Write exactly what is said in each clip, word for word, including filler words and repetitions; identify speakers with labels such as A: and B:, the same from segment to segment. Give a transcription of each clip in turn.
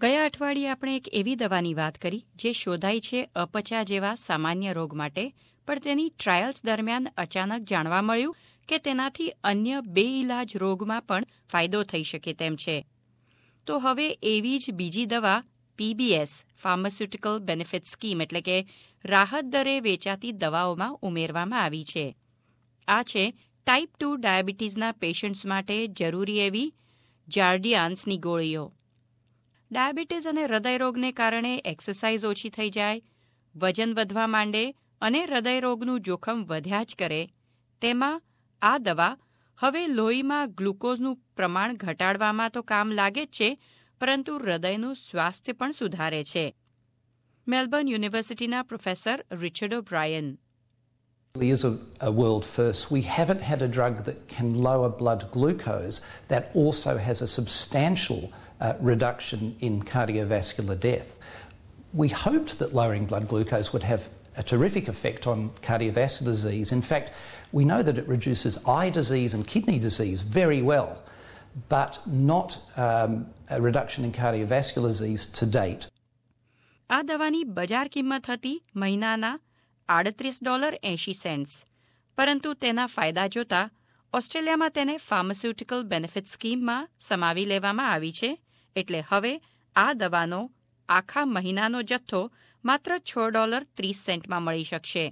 A: ગયા અઠવાડિયે આપણે એક એવી દવાની વાત કરી જે શોધાઈ છે અપચા જેવા સામાન્ય રોગ માટે, પણ તેની ટ્રાયલ્સ દરમિયાન અચાનક જાણવા મળ્યું કે તેનાથી અન્ય બેઇલાજ રોગમાં પણ ફાયદો થઈ શકે તેમ છે. તો હવે એવી જ બીજી દવા પીબીએસ ફાર્માસ્યુટિકલ બેનિફિટ સ્કીમ એટલે કે રાહત દરે વેચાતી દવાઓમાં ઉમેરવામાં આવી છે. આ છે ટાઈપ ટુ ડાયાબિટીસના પેશન્ટ્સ માટે જરૂરી એવી જાર્ડિયાન્સની ગોળીઓ. ડાયાબિટીસ અને હૃદયરોગને કારણે એક્સરસાઇઝ ઓછી થઈ જાય, વજન વધવા માંડે અને હૃદયરોગનું જોખમ વધ્યા જ કરે, તેમાં આ દવા હવે લોહીમાં ગ્લુકોઝનું પ્રમાણ ઘટાડવામાં તો કામ લાગે જ છે, પરંતુ હૃદયનું સ્વાસ્થ્ય પણ સુધારે છે. મેલબર્ન યુનિવર્સિટીના professor Richard O'Brien.
B: It is a, a world first. We haven't had a drug that can lower blood glucose that also has a substantial uh, reduction in cardiovascular death. We hoped that lowering blood glucose would have a terrific effect on cardiovascular disease. In fact, we know that it reduces eye disease and kidney disease very well, but not um, a reduction in cardiovascular disease to date.
A: આ દવાની બજાર કિંમત હતી મહિનાના આડત્રીસ dollar એંશી saints, પરંતુ તેના ફાયદા જોતા ઓસ્ટ્રેલિયામાં તેને ફાર્માસ્યુટિકલ બેનિફિટ સ્કીમમાં સમાવી લેવામાં આવી છે, એટલે હવે આ દવાનો આખા મહિનાનો જથ્થો માત્ર છ ડોલર ત્રીસ સેન્ટમાં મળી શકશે.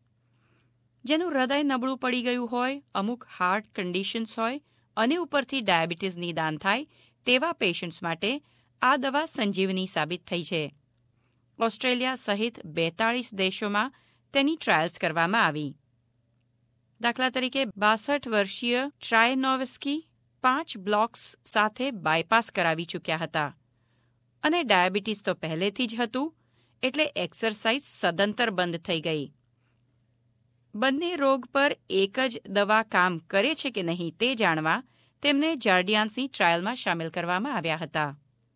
A: જેનું હૃદય નબળું પડી ગયું હોય, અમુક હાર્ટ કન્ડિશન્સ હોય અને ઉપરથી ડાયાબિટીસ નિદાન થાય તેવા પેશન્ટ્સ માટે આ દવા સંજીવની સાબિત થઈ છે. ઓસ્ટ્રેલિયા સહિત બેતાળીસ દેશોમાં તેની ટ્રાયલ્સ કરવામાં આવી. દાખલા તરીકે બાસઠ વર્ષીય ટ્રાયનોવસ્કી પાંચ બ્લોક્સ સાથે બાયપાસ કરાવી ચૂક્યા હતા અને ડાયાબિટીસ તો પહેલેથી જ હતું, એટલે એક્સરસાઇઝ સદંતર બંધ થઈ ગઈ. બંને રોગ પર એક જ દવા કામ કરે છે કે નહીં તે જાણવા તેમને જાર્ડિયાન્સની ટ્રાયલમાં સામેલ કરવામાં આવ્યા હતા.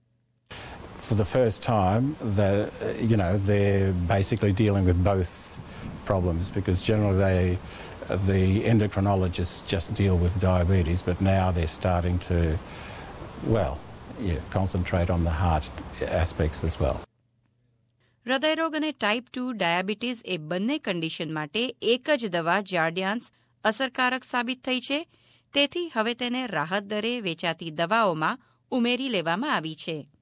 C: For the first time, that you know they're basically dealing with both problems, because generally they, the endocrinologists just deal with diabetes, but now they're starting to, well, yeah, concentrate on the heart aspects as well.
A: હૃદયરોગ અને type two diabetes એ બંને condition માટે એક જ દવા જાર્ડિયાન્સ અસરકારક સાબિત થઈ છે, તેથી હવે તેને રાહત દરે વેચાતી દવાઓમાં ઉમેરી લેવામાં આવી છે.